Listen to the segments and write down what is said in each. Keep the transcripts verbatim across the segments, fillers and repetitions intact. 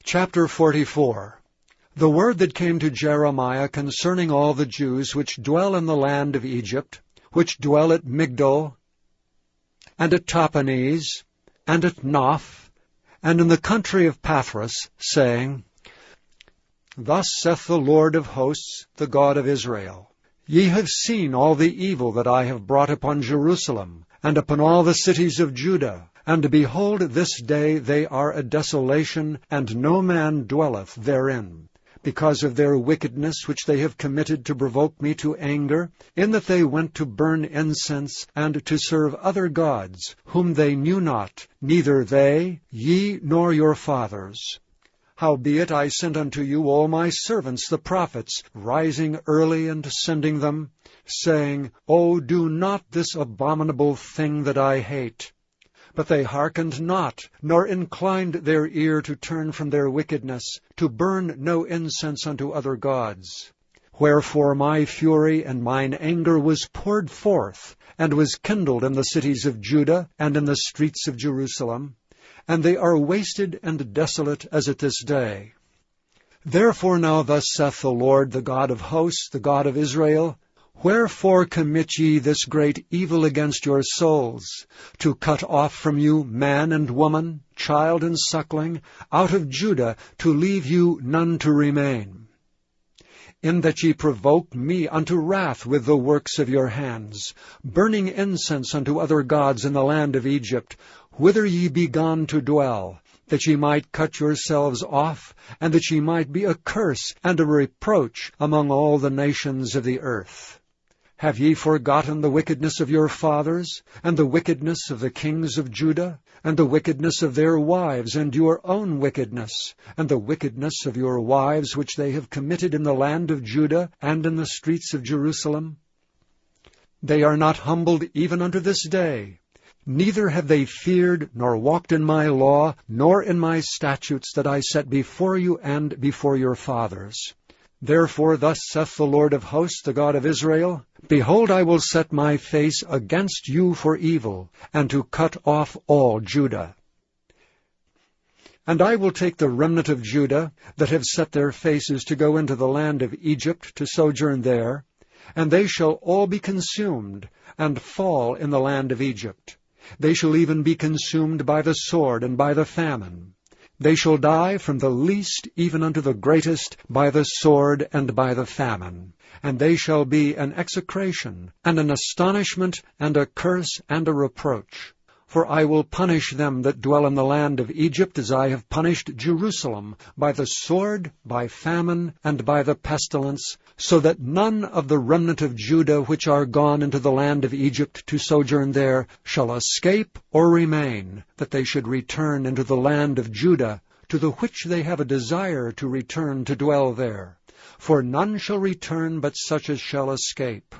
Chapter forty-four. The word that came to Jeremiah concerning all the Jews which dwell in the land of Egypt, which dwell at Migdol, and at Tahpanhes, and at Noph, and in the country of Pathros, saying, Thus saith the Lord of hosts, the God of Israel, Ye have seen all the evil that I have brought upon Jerusalem, and upon all the cities of Judah, and behold, this day they are a desolation, and no man dwelleth therein, because of their wickedness which they have committed to provoke me to anger, in that they went to burn incense, and to serve other gods, whom they knew not, neither they, ye, nor your fathers. Howbeit I sent unto you all my servants the prophets, rising early and sending them, saying, O do not this abominable thing that I hate. But they hearkened not, nor inclined their ear to turn from their wickedness, to burn no incense unto other gods. Wherefore my fury and mine anger was poured forth, and was kindled in the cities of Judah, and in the streets of Jerusalem, and they are wasted and desolate as at this day. Therefore now thus saith the Lord, the God of hosts, the God of Israel, Wherefore commit ye this great evil against your souls, to cut off from you man and woman, child and suckling, out of Judah, to leave you none to remain? In that ye provoke me unto wrath with the works of your hands, burning incense unto other gods in the land of Egypt, whither ye be gone to dwell, that ye might cut yourselves off, and that ye might be a curse and a reproach among all the nations of the earth. Have ye forgotten the wickedness of your fathers, and the wickedness of the kings of Judah, and the wickedness of their wives, and your own wickedness, and the wickedness of your wives which they have committed in the land of Judah, and in the streets of Jerusalem? They are not humbled even unto this day, neither have they feared, nor walked in my law, nor in my statutes that I set before you and before your fathers. Therefore thus saith the Lord of hosts, the God of Israel, Behold, I will set my face against you for evil, and to cut off all Judah. And I will take the remnant of Judah, that have set their faces to go into the land of Egypt, to sojourn there, and they shall all be consumed, and fall in the land of Egypt. They shall even be consumed by the sword and by the famine. They shall die from the least even unto the greatest by the sword and by the famine. And they shall be an execration, and an astonishment, and a curse, and a reproach. For I will punish them that dwell in the land of Egypt, as I have punished Jerusalem, by the sword, by famine, and by the pestilence, so that none of the remnant of Judah which are gone into the land of Egypt to sojourn there shall escape or remain, that they should return into the land of Judah, to the which they have a desire to return to dwell there. For none shall return but such as shall escape.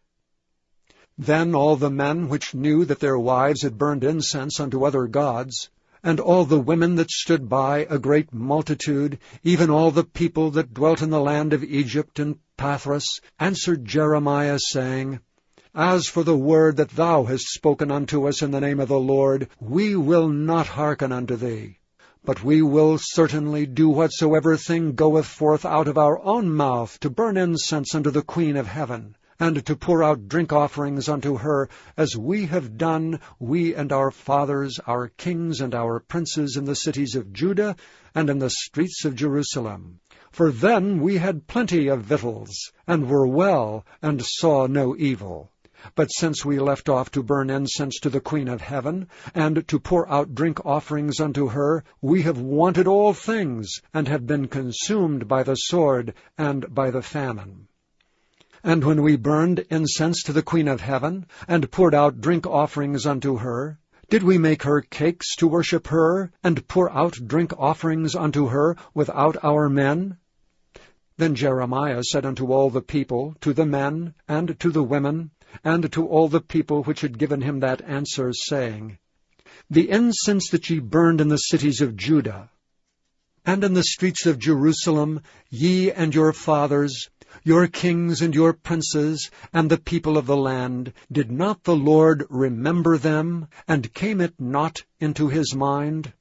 Then all the men which knew that their wives had burned incense unto other gods, and all the women that stood by, a great multitude, even all the people that dwelt in the land of Egypt and Pathros, answered Jeremiah, saying, As for the word that thou hast spoken unto us in the name of the Lord, we will not hearken unto thee. But we will certainly do whatsoever thing goeth forth out of our own mouth, to burn incense unto the Queen of heaven, and to pour out drink offerings unto her, as we have done, we and our fathers, our kings and our princes in the cities of Judah, and in the streets of Jerusalem. For then we had plenty of victuals, and were well, and saw no evil. But since we left off to burn incense to the Queen of heaven, and to pour out drink offerings unto her, we have wanted all things, and have been consumed by the sword and by the famine. And when we burned incense to the Queen of heaven, and poured out drink offerings unto her, did we make her cakes to worship her, and pour out drink offerings unto her without our men? Then Jeremiah said unto all the people, to the men, and to the women, and to all the people which had given him that answer, saying, The incense that ye burned in the cities of Judah, and in the streets of Jerusalem, ye and your fathers, your kings and your princes, and the people of the land, did not the Lord remember them, and came it not into his mind?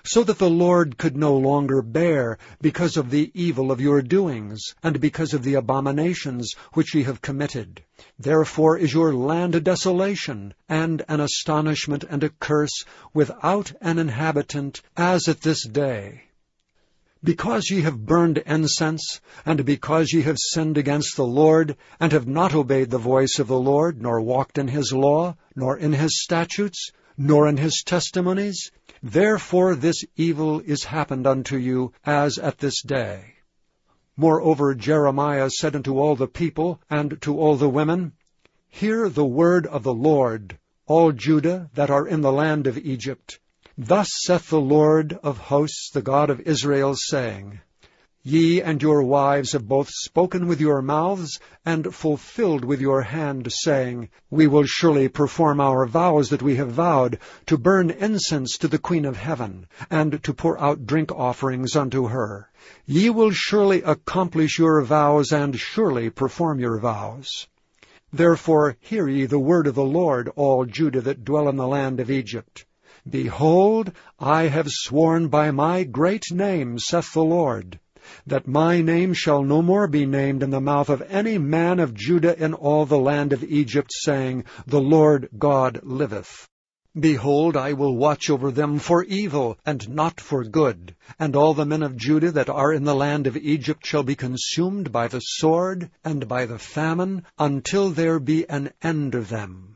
so that the Lord could no longer bear because of the evil of your doings, and because of the abominations which ye have committed. Therefore is your land a desolation, and an astonishment and a curse, without an inhabitant, as at this day. Because ye have burned incense, and because ye have sinned against the Lord, and have not obeyed the voice of the Lord, nor walked in his law, nor in his statutes, nor in his testimonies, therefore this evil is happened unto you, as at this day. Moreover Jeremiah said unto all the people, and to all the women, Hear the word of the Lord, all Judah that are in the land of Egypt. Thus saith the Lord of hosts, the God of Israel, saying, Ye and your wives have both spoken with your mouths, and fulfilled with your hand, saying, We will surely perform our vows that we have vowed, to burn incense to the Queen of heaven, and to pour out drink offerings unto her. Ye will surely accomplish your vows, and surely perform your vows. Therefore hear ye the word of the Lord, all Judah that dwell in the land of Egypt. Behold, I have sworn by my great name, saith the Lord, that my name shall no more be named in the mouth of any man of Judah in all the land of Egypt, saying, The Lord God liveth. Behold, I will watch over them for evil, and not for good. And all the men of Judah that are in the land of Egypt shall be consumed by the sword and by the famine, until there be an end of them.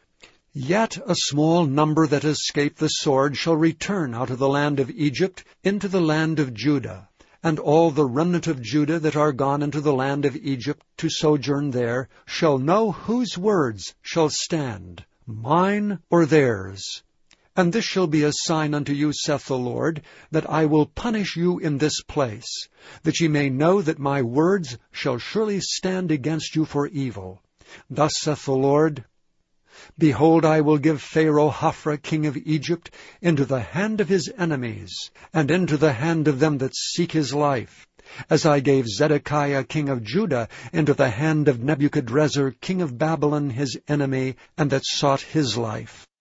Yet a small number that escape the sword shall return out of the land of Egypt into the land of Judah. And all the remnant of Judah that are gone into the land of Egypt to sojourn there shall know whose words shall stand, mine or theirs. And this shall be a sign unto you, saith the Lord, that I will punish you in this place, that ye may know that my words shall surely stand against you for evil. Thus saith the Lord, Behold, I will give Pharaoh Hophra king of Egypt into the hand of his enemies, and into the hand of them that seek his life, as I gave Zedekiah king of Judah into the hand of Nebuchadrezzar king of Babylon his enemy, and that sought his life.